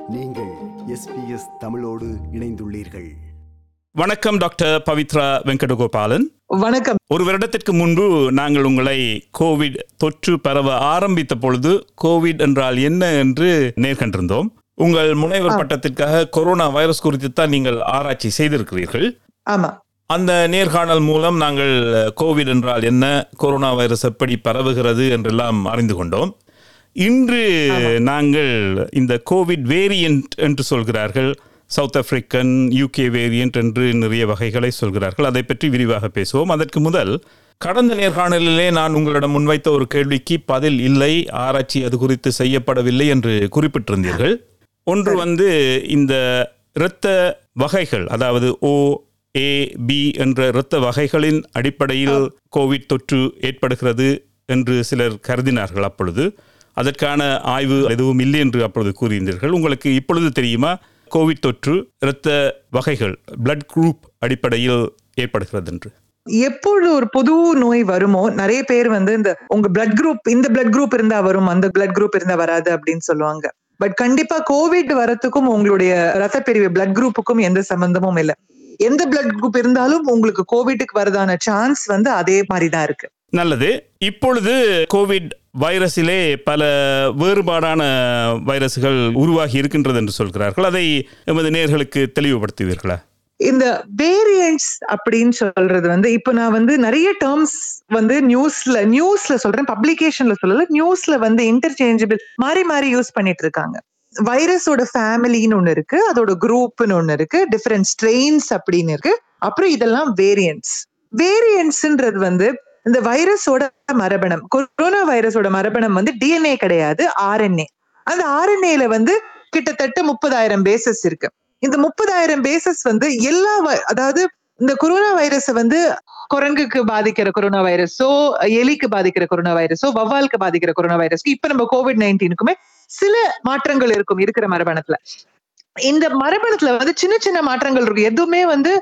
நீங்கள் SBS தமிழோடு இணைந்துள்ளீர்கள். வணக்கம் டாக்டர் பவித்ரா வெங்கடகோபாலன். வணக்கம். ஒரு வருடத்திற்கு முன்பு நாங்கள் உங்களை கோவிட் தொற்று பரவ ஆரம்பித்த பொழுது கோவிட் என்றால் என்ன என்று நேர்கண்டிருந்தோம். உங்கள் முனைவர் பட்டத்திற்காக கொரோனா வைரஸ் குறித்து தான் நீங்கள் ஆராய்ச்சி செய்திருக்கிறீர்கள். ஆமா. அந்த நேர்காணல் மூலம் நாங்கள் கோவிட் என்றால் என்ன, கொரோனா வைரஸ் எப்படி பரவுகிறது என்றெல்லாம் அறிந்து கொண்டோம். இன்று நாங்கள் இந்த கோவிட் வேரியன்ட் என்று சொல்கிறார்கள், சவுத் ஆப்பிரிக்கன், யூகே வேரியன்ட் என்று நிறைய வகைகளை சொல்கிறார்கள். அதை பற்றி விரிவாக பேசுவோம். அதற்கு முதல், கடந்த நேர்காணலிலே நான் உங்களிடம் முன்வைத்த ஒரு கேள்விக்கு பதில் இல்லை, ஆராய்ச்சி அது குறித்து செய்யப்படவில்லை என்று குறிப்பிட்டிருந்தீர்கள். ஒன்று இந்த இரத்த வகைகள், அதாவது OAB என்ற இரத்த வகைகளின் அடிப்படையில் கோவிட் தொற்று ஏற்படுகிறது என்று சிலர் கருதினார்கள். அப்பொழுது அதற்கான ஆய்வு எதுவும் இல்லை என்று அப்பொழுது கூறியிருந்தீர்கள். உங்களுக்கு இப்பொழுது தெரியுமா கோவிட் தொற்று இரத்த வகைகள், பிளட் குரூப் அடிப்படையில் ஏற்படுகிறது என்று? எப்பொழுது ஒரு பொது நோய் வருமோ நிறைய பேர் இந்த உங்க பிளட் குரூப், இந்த பிளட் குரூப் இருந்தா வரும், அந்த பிளட் குரூப் இருந்தா வராது அப்படின்னு சொல்லுவாங்க. பட் கண்டிப்பா கோவிட் வரத்துக்கும் உங்களுடைய ரத்த பிரிவு பிளட் குரூப்புக்கும் எந்த சம்பந்தமும் இல்லை. எந்த பிளட் குரூப் இருந்தாலும் உங்களுக்கு கோவிட்டுக்கு வரதான சான்ஸ் அதே மாதிரிதான் இருக்கு. நல்லது. இப்பொழுது கோவிட் வைரஸிலே பல வேறுபாடான வைரஸ்கள் உருவாகி இருக்கின்றது என்று சொல்கிறார்கள். அதை எமது நேயர்களுக்கு தெளிவுபடுத்துவீர்களா? இந்த வேரியன்ட்ஸ் அப்படின்னு சொல்றது இப்ப நான் நிறைய டேர்ம்ஸ் நியூஸ்ல சொல்றேன், பப்ளிகேஷன்ல சொல்லல, நியூஸ்ல இன்டர்சேஞ்சபிள் மாறி மாறி யூஸ் பண்ணிட்டு இருக்காங்க. வைரஸோட ஃபேமிலின்னு ஒண்ணு இருக்கு, அதோட குரூப்னு ஒண்ணு இருக்கு, டிஃபரெண்ட் ஸ்ட்ரெயின்ஸ் அப்படின்னு இருக்கு. அப்புறம் இதெல்லாம் வேரியன்ட்ஸ். வேரியன்ட்ஸ்ன்றது இந்த வைரஸோட மரபணம், கொரோனா வைரஸோட மரபணம் DNA கிடையாது, RNA. அந்த RNAல கிட்டத்தட்ட 30,000 பேசஸ் இருக்கு. இந்த 30,000 பேசஸ் எல்லா அதாவது இந்த கொரோனா வைரஸ குரங்குக்கு பாதிக்கிற கொரோனா வைரஸோ, எலிக்கு பாதிக்கிற கொரோனா வைரஸோ, வவ்வாலுக்கு பாதிக்கிற கொரோனா வைரஸ்க்கு, இப்ப நம்ம COVID-19க்குமே சில மாற்றங்கள் இருக்கிற மரபணத்துல. இந்த மரபணத்துல சின்ன சின்ன மாற்றங்கள் இருக்கு. எதுவுமே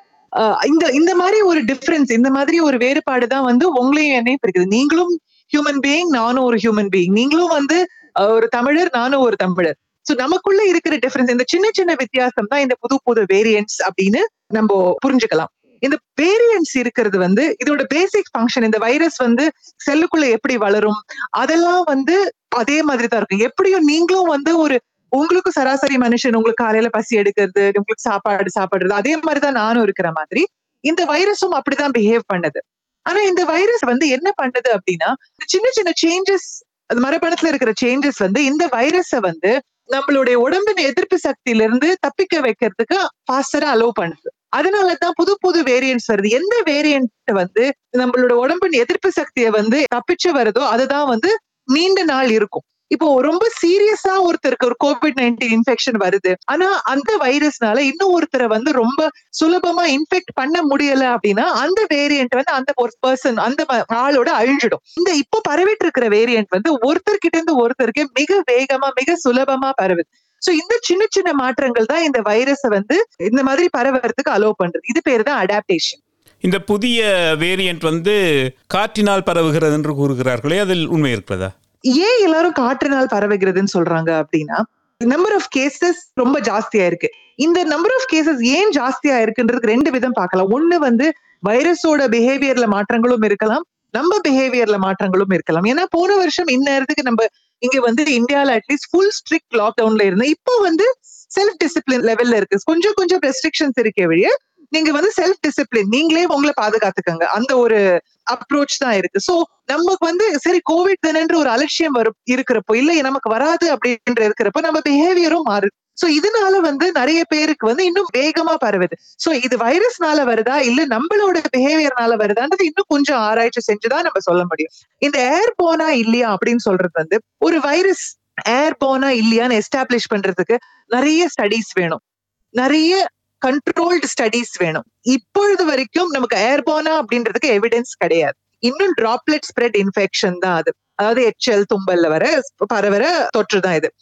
இந்த மாதிரி ஒரு டிஃபரன்ஸ், இந்த மாதிரி ஒரு வேறுபாடு தான் உங்களையும் என்னையும் இருக்குது. நீங்களும் ஹியூமன் பீயிங், நானும் ஒரு ஹியூமன் பீயிங். நீங்களும் ஒரு தமிழர், நானும் ஒரு தமிழர். சோ நமக்குள்ள இருக்கிற டிஃபரன்ஸ், இந்த சின்ன சின்ன வித்தியாசம் தான் இந்த புது புது வேரியன்ட்ஸ் அப்படின்னு நம்ம புரிஞ்சுக்கலாம். இந்த வேரியன்ட்ஸ் இருக்கிறது இதோட பேசிக் ஃபங்க்ஷன், இந்த வைரஸ் செல்லுக்குள்ள எப்படி வளரும் அதெல்லாம் அதே மாதிரி தான் இருக்கும். எப்படியும் நீங்களும் ஒரு உங்களுக்கு சராசரி மனுஷன், உங்களுக்கு காலையில பசி எடுக்கிறது, உங்களுக்கு சாப்பாடுறது அதே மாதிரிதான் நானும் இருக்கிற மாதிரி இந்த வைரஸும் அப்படிதான் பிஹேவ் பண்ணுது. ஆனா இந்த வைரஸ் என்ன பண்ணுது அப்படின்னா, சின்ன சின்ன சேஞ்சஸ், மரபணுத்துல இருக்கிற சேஞ்சஸ் இந்த வைரஸ நம்மளுடைய உடம்பின் எதிர்ப்பு சக்தியில இருந்து தப்பிக்க வைக்கிறதுக்கு ஃபாஸ்டரா அலோவ் பண்ணுது. அதனாலதான் புது புது வேரியன்ட்ஸ் வருது. எந்த வேரியன்ட் நம்மளோட உடம்பின் எதிர்ப்பு சக்தியை தப்பிச்சு வருதோ அதுதான் நீண்ட நாள் இருக்கும். இப்போ ரொம்ப சீரியஸா ஒருத்தருக்கு ஒரு COVID-19 இன்ஃபெக்ஷன் வருது, ஆனா அந்த வைரஸ்னால இன்னும் ஒருத்தரை ரொம்ப சுலபமா இன்ஃபெக்ட் பண்ண முடியல அப்படின்னா அந்த வேரியன்ட் அந்த ஒரு பர்சன், அந்த ஆளோட அழிஞ்சிடும். இந்த இப்போ பரவிட்டு இருக்கிற வேரியன்ட் ஒருத்தர்கிட்ட இருந்து ஒருத்தருக்கு மிக வேகமா, மிக சுலபமா பரவுது. சோ இந்த சின்ன சின்ன மாற்றங்கள் தான் இந்த வைரஸ இந்த மாதிரி பரவறதுக்கு அலோவ் பண்றது. இது பேரு தான் அடாப்டேஷன். இந்த புதிய வேரியன்ட் காற்றினால் பரவுகிறது என்று கூறுகிறார்களே, அதில் உண்மை இருக்கிறதா? ஏன் எல்லாரும் காற்றினால் பரவுகிறதுன்னு சொல்றாங்க அப்படின்னா, நம்பர் ஆஃப் கேசஸ் ரொம்ப ஜாஸ்தியா இருக்கு. இந்த நம்பர் ஆஃப் கேசஸ் ஏன் ஜாஸ்தியா இருக்குன்றதுக்கு ரெண்டு விதம் பார்க்கலாம். ஒண்ணு வைரஸோட பிஹேவியர்ல மாற்றங்களும் இருக்கலாம், நம்ம பிஹேவியர்ல மாற்றங்களும் இருக்கலாம். ஏன்னா போன வருஷம் இந்நேரத்துக்கு நம்ம இங்க இந்தியால அட்லீஸ்ட் ஃபுல் ஸ்ட்ரிக்ட் லாக்டவுன்ல இருந்தோம். இப்போ செல்ஃப் டிசிப்ளின் லெவல்ல இருக்கு. கொஞ்சம் கொஞ்சம் ரெஸ்ட்ரிக்ஷன்ஸ் இருக்கே வழிய நீங்க செல்ஃப் டிசிப்ளின், நீங்களே உங்களை பாதுகாத்துக்கங்க, அந்த ஒரு அப்ரோச் தான் இருக்கு. சோ நமக்கு சரி கோவிட் தானன்ற ஒரு அலட்சியம் இருக்கிறப்போ, இல்ல நமக்கு வராது அப்படின்ற இருக்கிறப்போ நம்ம பிஹேவியரும் மாறுது. சோ இதனால நிறைய பேருக்கு இன்னும் வேகமா பரவுது. சோ இது வைரஸ்னால வருதா இல்ல நம்மளோட பிஹேவியர்னால வருதான்றது இன்னும் கொஞ்சம் ஆராய்ச்சி செஞ்சுதான் நம்ம சொல்ல முடியும். இந்த ஏர்போனா இல்லையா அப்படின்னு சொல்றது ஒரு வைரஸ் ஏர்போனா இல்லையான்னு எஸ்டாப்ளிஷ் பண்றதுக்கு நிறைய ஸ்டடிஸ் வேணும், நிறைய கண்ட்ரோல்டு ஸ்டடிஸ் வேணும். இப்பொழுது வரைக்கும் நமக்கு ஏர்போனா அப்படின்றதுக்கு எவிடன்ஸ் கிடையாது. இன்னும் டிராப்லெட் ஸ்ப்ரெட் இன்ஃபெக்ஷன் தான் அது, அதாவது எச்எல் தும்பல்ல பரவற தொற்று தான் இது.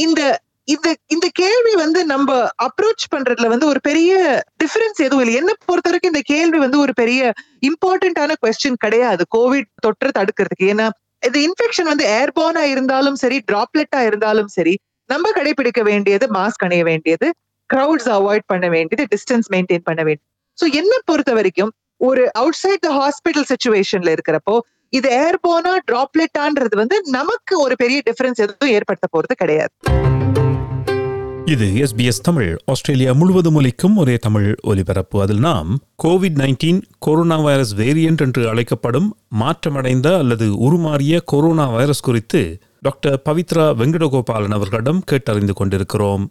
இந்த கேள்வி நம்ம அப்ரோச் பண்றதுல ஒரு பெரிய டிஃபரன்ஸ் எதுவும் இல்லை. என்ன பொறுத்த வரைக்கும் இந்த கேள்வி ஒரு பெரிய இம்பார்ட்டன்டான கொஸ்டின் கிடையாது கோவிட் தொற்று தடுக்கிறதுக்கு. ஏன்னா இது இன்ஃபெக்ஷன் ஏர்போர்னா இருந்தாலும் சரி, டிராப்லெட்டா இருந்தாலும் சரி, நம்ம கடைபிடிக்க வேண்டியது மாஸ்க் அணிய வேண்டியது, கிரவுட்ஸ் அவாய்ட் பண்ண வேண்டியது, டிஸ்டன்ஸ் மெயின்டைன் பண்ண வேண்டியது. சோ என்ன பொறுத்த வரைக்கும் ஒரு அவுட் சைட் த ஹாஸ்பிட்டல் சிச்சுவேஷன்ல இருக்கிறப்போ இது ஏர்போனா டிராப்லெட்டான்றது வந்து நமக்கு ஒரு பெரிய டிஃபரன்ஸ் எதுவும் ஏற்படுத்த போறது கிடையாது. இது எஸ்பிஎஸ் தமிழ், ஆஸ்திரேலியா முழுவதும் ஒலிக்கும் ஒரே தமிழ் ஒலிபரப்பு. அதில் நாம் COVID-19 கொரோனா வைரஸ் வேரியன்ட் என்று அழைக்கப்படும் மாற்றமடைந்த அல்லது உருமாறிய கொரோனா வைரஸ் குறித்து டாக்டர் பவித்ரா வெங்கடகோபாலன் அவர்களிடம் கேட்டறிந்து கொண்டிருக்கிறோம்.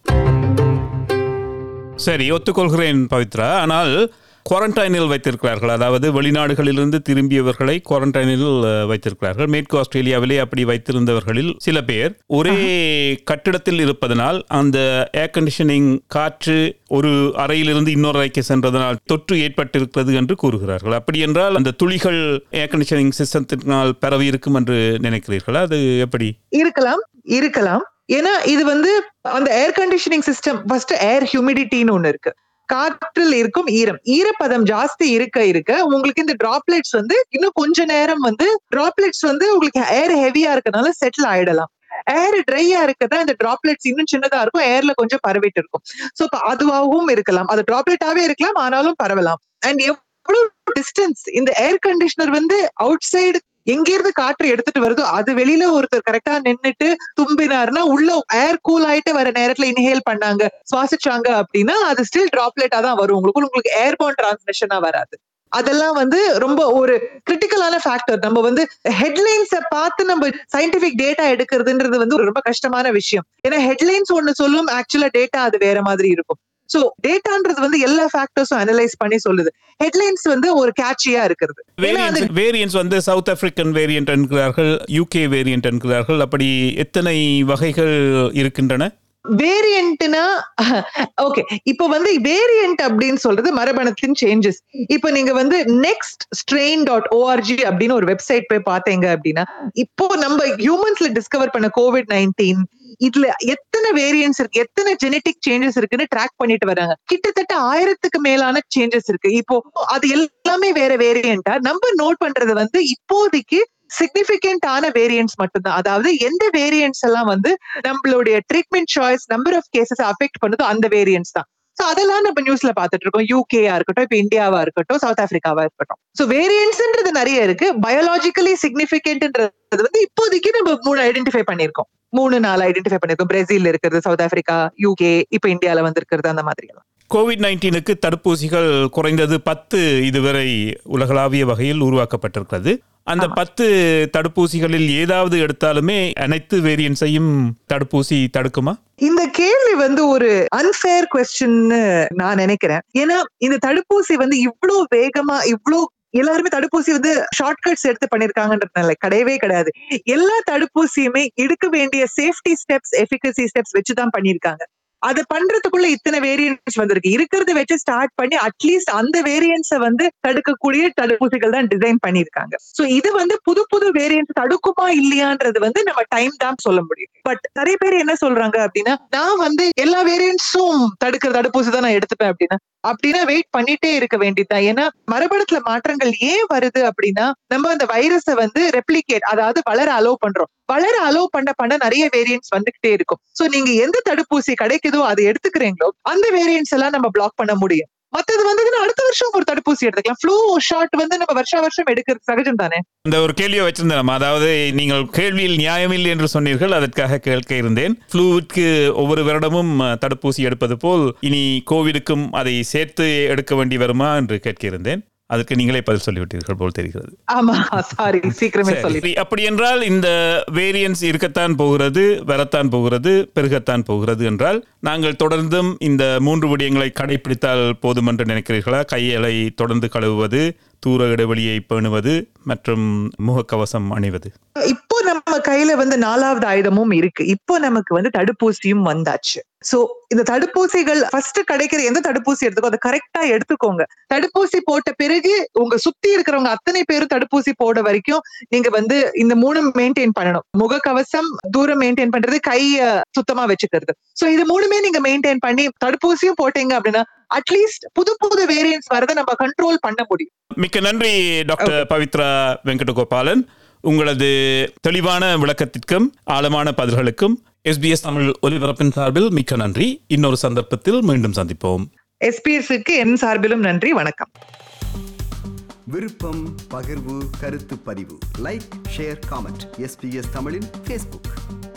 சரி, ஒத்துக்கொள்கிறேன் பவித்ரா. ஆனால் குவாரண்டைனில் வைத்திருக்கிறார்கள், அதாவது வெளிநாடுகளிலிருந்து திரும்பியவர்களை குவாரண்டைனில் வைத்திருக்கிறார்கள். மேற்கு ஆஸ்திரேலியாவிலே அப்படி வைத்திருந்தவர்களில் சில பேர் ஒரே கட்டிடத்தில் இருப்பதனால் அந்த ஏர் கண்டிஷனிங் காற்று ஒரு அறையிலிருந்து இன்னொரு அறைக்கு சென்றதனால் தொற்று ஏற்பட்டிருக்கிறது என்று கூறுகிறார்கள். அப்படி என்றால் அந்த துளிகள் ஏர் கண்டிஷனிங் சிஸ்டத்தினால் பரவி இருக்கும் என்று நினைக்கிறீர்களா? அது எப்படி இருக்கலாம். ஏன்னா இது வந்து அந்த air conditioning system first air ஹியூமிடிட்டின்னு ஒண்ணு இருக்கு. காற்றில் இருக்கும் ஈரப்பதம் ஜாஸ்தி இருக்க உங்களுக்கு இந்த டிராப்லெட்ஸ் வந்து இன்னும் கொஞ்ச நேரம் வந்து டிராப்லெட்ஸ் வந்து உங்களுக்கு ஏர் ஹெவியா இருக்கனால செட்டில் ஆயிடலாம். ஏர் ட்ரையா இருக்கதான் இந்த டிராப்லெட்ஸ் இன்னும் சின்னதா இருக்கும், ஏர்ல கொஞ்சம் பரவிட்டு இருக்கும். சோ அதுவாகவும் இருக்கலாம், அது டிராப்லெட்டாவே இருக்கலாம், ஆனாலும் பரவலாம். அண்ட் எவ்வளவு டிஸ்டன்ஸ் இந்த ஏர் கண்டிஷனர் வந்து அவுட் சைடு எங்கிருந்து காற்று எடுத்துட்டு வருதோ அது வெளியில ஒருத்தர் கரெக்டா நின்னுட்டு தும்பினாருன்னா உள்ள ஏர் கூல் ஆயிட்டு வர நேரத்துல இன்ஹேல் பண்ணாங்க, சுவாசிச்சாங்க அப்படின்னா அது ஸ்டில் டிராப்லெட்டா தான் வரும். உங்களுக்கு ஏர்போன் டிரான்ஸ்மிஷனா வராது. அதெல்லாம் வந்து ரொம்ப ஒரு கிரிட்டிக்கலான ஃபேக்டர். நம்ம வந்து ஹெட்லைன்ஸ பார்த்து நம்ம சயின்டிபிக் டேட்டா எடுக்கிறதுன்றது வந்து ரொம்ப கஷ்டமான விஷயம். ஏன்னா ஹெட்லைன்ஸ் ஒண்ணு சொல்லும், ஆக்சுவலா டேட்டா அது வேற மாதிரி இருக்கும். சோ டேட்டான்றது வந்து எல்லா ஃபேக்டர்ஸும் அனலைஸ் பண்ணி சொல்லுது. ஹெட்லைன்ஸ் வந்து ஒரு கேட்சியா இருக்குது. வேரியன்ட்ஸ் வந்து சவுத் ஆப்பிரிக்கன் வேரியன்ட் என்கிறார்கள், யூகே வேரியன்ட் என்கிறார்கள். அப்படி எத்தனை வகைகள் இருக்கின்றன? வேரியன்ட்னா ஓகே, இப்ப வந்து வேரியன்ட் அப்படின்னு சொல்றது மரபணுத்தின் சேஞ்சஸ். இப்ப நீங்க வந்து nextstrain.org அப்படின்னு ஒரு வெப்சைட் போய் பாத்தீங்க அப்படின்னா, இப்போ நம்ம ஹியூமன்ஸ்ல டிஸ்கவர் பண்ண COVID-19 இதுல எத்தனை வேரியன்ட்ஸ் இருக்கு, எத்தனை ஜெனடிக் சேஞ்சஸ் இருக்குன்னு ட்ராக் பண்ணிட்டு வராங்க. கிட்டத்தட்ட 1000க்கு மேலான சேஞ்சஸ் இருக்கு. இப்போ அது எல்லாமே வேற வேரியன்ட்டா நம்ம நோட் பண்றது வந்து இப்போதைக்கு சிக்னிபிகண்ட் ஆன வேரியன்ட்ஸ் மட்டும்தான். அதாவது எந்த வேரியன்ட்ஸ் எல்லாம் வந்து நம்மளுடைய treatment choice number of cases affect பண்ணுதோ அந்த வேரியன்ட்ஸ் தான். சோ அதெல்லாம் நம்ம நியூஸ்ல பாத்துட்டு இருக்கோம். யூகேயா இருக்கட்டும், இப்ப இந்தியாவா இருக்கட்டும், சவுத் ஆப்பிரிக்காவா இருக்கட்டும். சோ வேரியன்ட்ஸ்ன்றது நிறைய இருக்கு. பயாலஜிக்கலி சிக்னிபிகண்ட்ன்றது வந்து இப்போதைக்கு நம்ம 3 ஐடென்டிஃபை பண்ணிருக்கோம். 3-4 ஐடென்டிஃபை பண்ணிருக்கோம். பிரேசில் இருக்கிறது, சவுத் ஆப்பிரிக்கா, யூகே, இப்ப இந்தியால வந்திருக்கிறது, அந்த மாதிரி எல்லாம். COVID-19க்கு தடுப்பூசிகள் குறைந்தது 10 இதுவரை உலகளாவிய வகையில் உருவாக்கப்பட்டிருக்கிறது. அந்த 10 தடுப்பூசிகளில் ஏதாவது எடுத்தாலுமே அனைத்து வேரியன்ட்ஸையும் தடுப்பூசி தடுக்குமா? இந்த கேள்வி வந்து ஒரு அன்ஃபேர் குவெஸ்டின்னு நான் நினைக்கிறேன். ஏன்னா இந்த தடுப்பூசி வந்து இவ்வளவு வேகமா எல்லாருமே தடுப்பூசி வந்து ஷார்ட்கட்ஸ் எடுத்து பண்ணிருக்காங்கன்றதுனால கிடையவே கிடையாது. எல்லா தடுப்பூசியுமே எடுக்க வேண்டிய சேஃப்டி ஸ்டெப்ஸ், எஃபிகசி ஸ்டெப்ஸ் வச்சுதான் பண்ணிருக்காங்க. அது பண்றதுக்குள்ள இத்தனை வேரியன்ட்ஸ் வந்திருக்கு. இருக்கிறத வச்சு ஸ்டார்ட் பண்ணி அட்லீஸ்ட் அந்த வேரியன்ட்ஸை வந்து தடுக்கக்கூடிய தடுப்பூசிகள் தான் டிசைன் பண்ணிருக்காங்க. சோ இது வந்து புது வேரியன்ட் தடுக்குமா இல்லையான்றது வந்து நம்ம டைம் தான் சொல்ல முடியும். பட் நிறைய பேர் என்ன சொல்றாங்க அப்படின்னா, நான் வந்து எல்லா வேரியன்ட்ஸும் தடுக்கிற தடுப்பூசி தான் நான் எடுத்துப்பேன் அப்படின்னா வெயிட் பண்ணிட்டே இருக்க வேண்டியதுதான். ஏன்னா மரபணுத்துல மாற்றங்கள் ஏன் வருது அப்படின்னா, நம்ம அந்த வைரஸை வந்து ரெப்ளிகேட், அதாவது வளர அலோவ் பண்றோம். வளர அலோவ் பண்ண நிறைய வேரியன்ட்ஸ் வந்துகிட்டே இருக்கும். சோ நீங்க எந்த தடுப்பூசி கிடைக்குதோ அதை எடுத்துக்கிறீங்களோ அந்த வேரியன்ட்ஸ் எல்லாம் நம்ம பிளாக் பண்ண முடியும். மத்தது வந்ததுன்னா அடுத்த வருஷம் ஒரு தடுப்பூசி எடுத்துக்கலாம். ஃப்ளூ ஷாட் வந்து நம்ம வருஷம் எடுக்கிறது சகஜம் தானே. இந்த ஒரு கேள்வியை வச்சிருந்தேன். அதாவது நீங்கள் கேள்வியில் நியாயமில்லை என்று சொன்னீர்கள், அதற்காக கேட்க இருந்தேன். ஃப்ளூவுக்கு ஒவ்வொரு வருடமும் தடுப்பூசி எடுப்பது போல் இனி கோவிடுக்கும் அதை சேர்த்து எடுக்க வேண்டி வருமா என்று கேட்க இருந்தேன். அதுக்கு நீங்களே பதில் சொல்லிவிட்டீர்கள் போல் தெரிகிறது. ஆமா, சாரி, சீக்கிரமே சொல்லி. அப்படி என்றால் இந்த வேரியன்ஸ் இருக்கத்தான் போகிறது, வரத்தான் போகிறது, பெருகத்தான் போகிறது என்றால் நாங்கள் தொடர்ந்தும் இந்த 3 விடயங்களை கடைபிடித்தால் போதும் என்று நினைக்கிறீர்களா? கைகளை தொடர்ந்து கழுவுவது, தூர இடைவெளியை பேணுவது மற்றும் முகக்கவசம் அணிவது. இப்போ நம்ம கையில வந்து 4வது ஆயுதமும் இருக்கு. இப்போ நமக்கு வந்து தடுப்பூசியும் வந்தாச்சு. சோ இந்த தடுப்பூசிகள் ஃபர்ஸ்ட் கிடைக்கிற எந்த தடுப்பூசி எடுத்துக்கோ அதை கரெக்டா எடுத்துக்கோங்க. தடுப்பூசி போட்ட பிறகு உங்க சுத்தி இருக்கிறவங்க அத்தனை பேரும் தடுப்பூசி போட வரைக்கும் நீங்க வந்து இந்த 3 மெயின்டைன் பண்ணணும். முகக்கவசம், தூரம் மெயின்டைன் பண்றது, கைய சுத்தமா வச்சுக்கிறது. சோ இது 3மே நீங்க மெயின்டைன் பண்ணி தடுப்பூசியும் போட்டீங்க அப்படின்னா அட்லீஸ்ட் புது வேரியன்ட்ஸ் வரதை நம்ம கண்ட்ரோல் பண்ண முடியும். மிக்க நன்றி டாக்டர் பவித்ரா வெங்கடகோபாலன். உங்களது தெளிவான விளக்கத்திற்கும் ஆழமான பதில்களுக்கும் SBS தமிழ் ஒலிபரப்பின் சார்பில் மிக்க நன்றி. இன்னொரு சந்தர்ப்பத்தில் மீண்டும் சந்திப்போம். எஸ்பிஎஸ்க்கு என் சார்பிலும் நன்றி. வணக்கம். விருப்பம், பகிர்வு, கருத்து பதிவு, லைக், ஷேர், காமெண்ட். SBS தமிழின் Facebook.